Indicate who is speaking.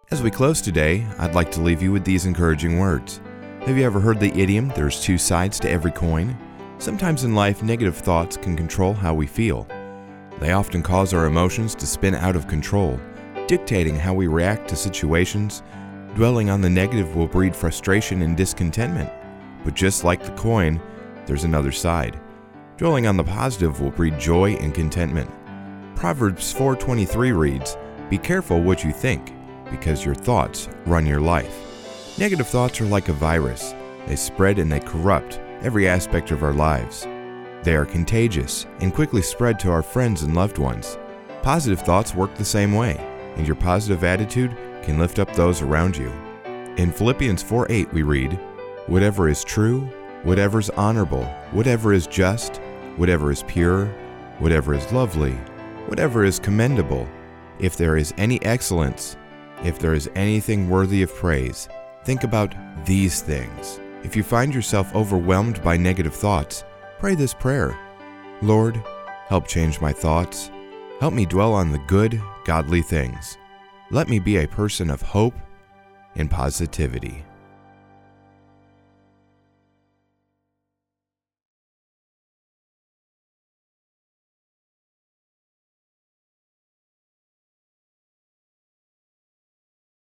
Speaker 1: As we close today, I'd like to leave you with these encouraging words. Have you ever heard the idiom, there's two sides to every coin? Sometimes in life, negative thoughts can control how we feel. They often cause our emotions to spin out of control, dictating how we react to situations. Dwelling on the negative will breed frustration and discontentment. But just like the coin, there's another side. Dwelling on the positive will breed joy and contentment. Proverbs 4:23 reads, "Be careful what you think, because your thoughts run your life." Negative thoughts are like a virus. They spread and they corrupt every aspect of our lives. They are contagious and quickly spread to our friends and loved ones. Positive thoughts work the same way, and your positive attitude can lift up those around you. In Philippians 4:8 we read, "Whatever is true, whatever is honorable, whatever is just, whatever is pure, whatever is lovely, whatever is commendable, if there is any excellence, if there is anything worthy of praise, think about these things." If you find yourself overwhelmed by negative thoughts, pray this prayer. Lord, help change my thoughts. Help me dwell on the good, godly things. Let me be a person of hope and positivity.